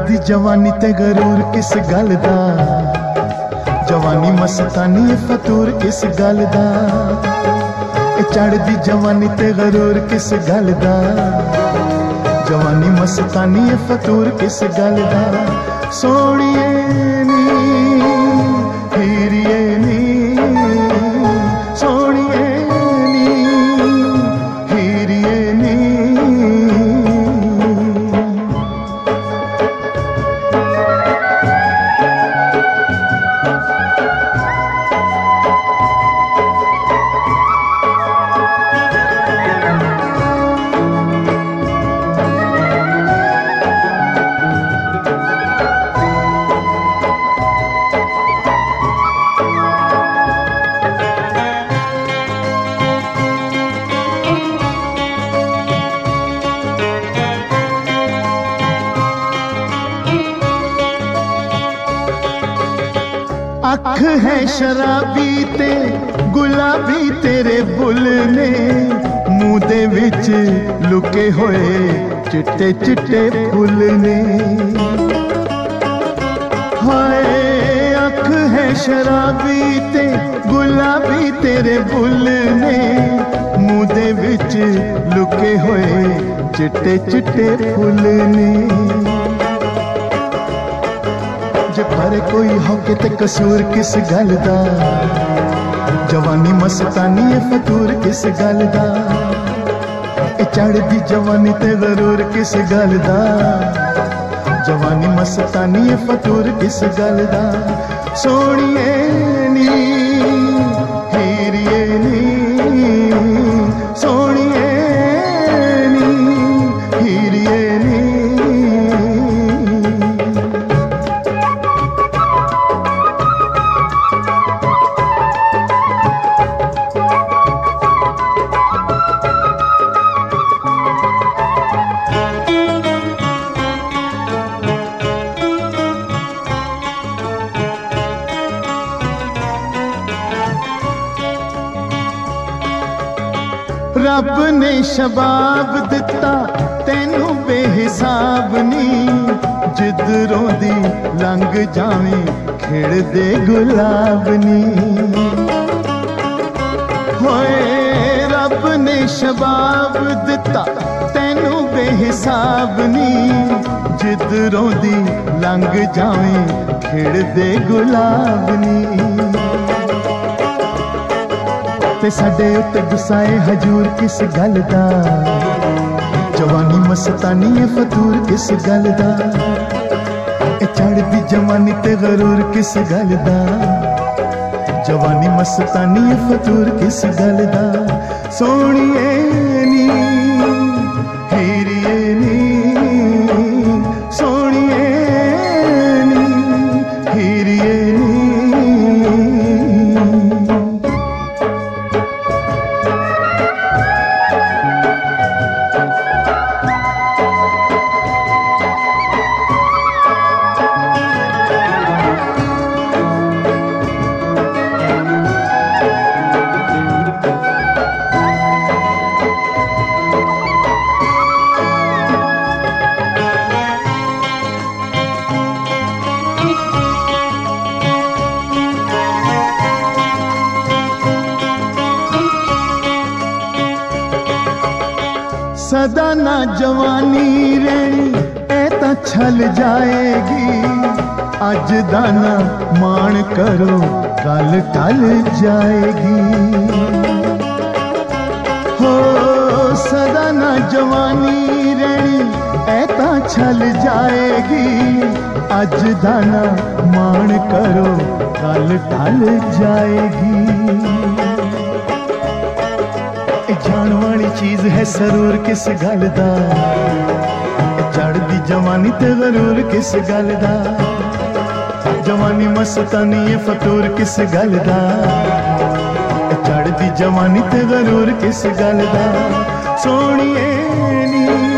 चढ़दी जवानी ते गरूर किस गल दा, जवानी मस्तानी फतूर किस गल दा। चढ़दी जवानी ते गरूर किस गल दा, जवानी मस्तानी फतूर किस गल दा। सोनिए नी हीरिए नी, सोनिए नी हीरिए नी। अख है शराबी ते गुलाबी तेरे बुल ने, मुंह दे विच लुके होए चिट्टे चिट्टे फुल ने। हाय अख है शराबी ते गुलाबी तेरे बुल ने, मुंह दे विच लुके होए चिट्टे चिट्टे फुल ने। जे पर कोई होके ते कसूर किस गल दा, जवानी मस्तानी फतूर किस गल दा। चढ़दी जवानी ते गरूर किस गल दा, जवानी मस्तानी फतूर किस गल दा। सोनिए नी हीरिए नी, सोनिए नी हीरिए नी। रब ने शबाब दिता तेनू बेहिसाब नी, जिधरों दी लंघ जावे खिड़दे गुलाब नी। होए रब ने शबाब दिता तेनू बेहिसाब नी, जिधरों दी लंघ जावे खिड़दे गुलाब नी। ते साडे उत्ते गुस्साए हजूर किस गल दा, जवानी मस्तानी फतूर किस गल दा। चढ़दी जवानी ते गरूर किस गल दा, जवानी मस्तानी फतूर किस गल दा। सोनिए नी हीरिए नी, सोनिए नी हीरिए नी। सदा ना जवानी रहनी ए ता छल जाएगी, अज दाना मान करो कल टल जाएगी। हो सदा ना जवानी रहनी ए ता छल जाएगी, अज दाना मान करो कल टल जाएगी। जान वाली चीज है सरूर किस गल दा, चढ़दी जवानी ते गरूर किस गल दा। जवानी मस्तानी फतूर किस गल दा, चढ़दी जवानी ते गरूर किस गल दा। सोनिए नी